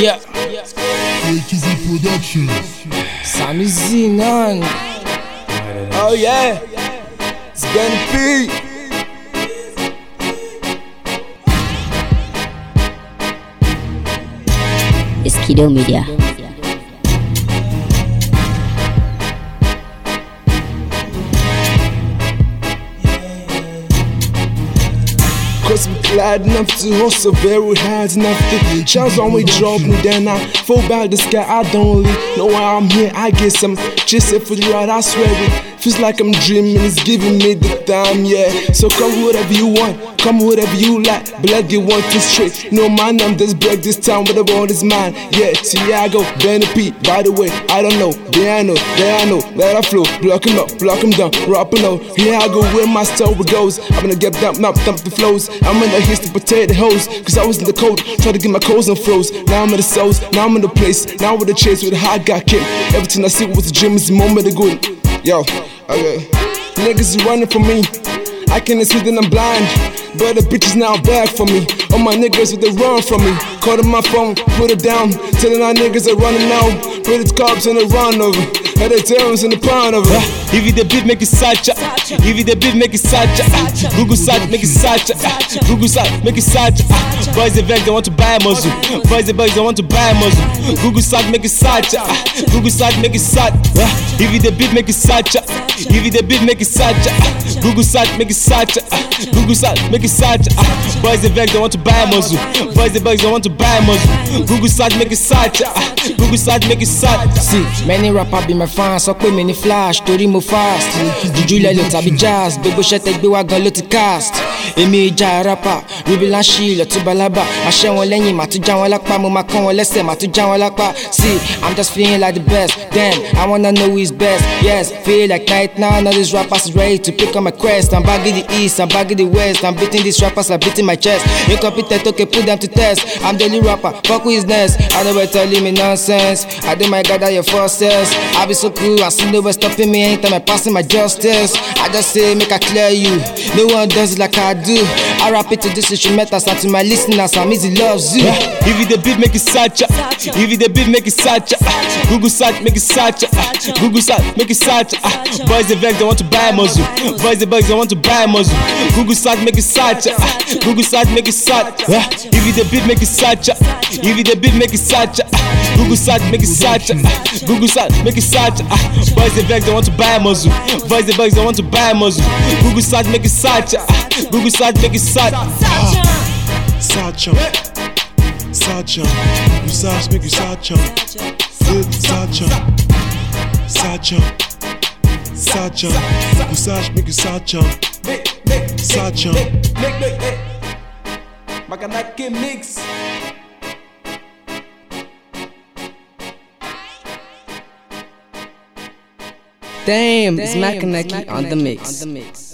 Yeah. KTZ Productions. Sammy Zinan. Oh yeah, it's Ben P. It's Kido Media. Cause I'm glad enough to hustle very hard enough to chance on we drop me, then I fall back the sky. I don't really know why I'm here. I get some just for the ride, I swear it feels like I'm dreaming. It's giving me the time, yeah. So come whatever you want, come whatever you like, but let's get one thing straight. No man, I'm just break this town, but the world is mine. Yeah, Tiago, Benny P. By the way, I don't know, there I know, let I flow, block him up, block him down, rapping out. Here I go where my story goes. I'm gonna get dump the flows. I'm in the hits to potato hoes, cause I was in the cold, try to get my codes and flows. Now I'm in the souls, now I'm in the place, now with the chase with the high got kicked. Everything I see was a dream, it's the moment of good. Yo, okay. Niggas is running from me, I can't see that I'm blind, but the bitches now back for me. All my niggas with they run from me. Call on my phone, put it down, telling our niggas are running now. Put its cops in the run over, had the terrors in the pound over. If you the beat, make it sacha. If you the beat, make it sacha. Google search, make it sacha. Google search, make it sacha. Boys the vex, they want to buy a muzzle. Boys the bugs, they want to buy a muzzle. Google search, make it sacha. Google search, make it sacha. If you the beat, make it sacha. If you the beat, make it sacha. Google search, make it sacha. Google search, make it sacha. Boys the vex, they want to buy a muzzle. Boys the bugs, they want to buy a muzzle. Google search, make it sacha. Google search, make it sacha. See, many rappers be my fans, sọ pé mi ní flash torí mo fast. Juju lẹ́lẹ̀ tàbí jazz, gbogbo iṣẹ́ tẹ gbé wá gan ló ti cast. Èmi ìjà rapper, Ruby Lanshi lọ tún balaba. Màá ṣẹ́ wọn lẹ́yìn, màá tún já wọn lápá. Mo máa kán wọn lẹ́sẹ̀, màá tún já wọn lápá. See, I'm just feeling like the best. Damn, I wanna know who is best. Yes, feel like night now, all these rappers is ready to pick up my quest. I'm back in the east, I'm back in the west. I'm beating these rappers, I'm beating my chest. Incompetent, okay, put them to test. I'm the only rapper, fuck with his nest. I never telling me nonsense. I do my gather your forces. I be so cool, I see no one stopping me anytime I passing my justice. I just say, make I clear you. No one does it like I do. I rap it to this instrumentals and to my listeners, I'm easy loves you. If you the beat, make it sacha. If you the beat, make it sacha. Google search, make it sacha. Google search, make it sacha. Boys the vex, they want to buy a muzzle. Boys the bugs, they want to buy a muzzle. Google search, make it sacha. Google search, make it sacha. If you the beat, make it sacha. If you the beat, make it sacha. Google search, make it sacha. Google search, make it sacha. Boys the vex, they want to buy a muzzle. Boys the bugs, they want to buy a muzzle. Google search, make it sacha. Google search, make it sacha. Sacha, Sacha, you search, make you Sacha. Sacha, Sacha, Sacha, you search, make you Sacha. Sacha, Makanaki mix. Damn, it's Makanaki on the mix.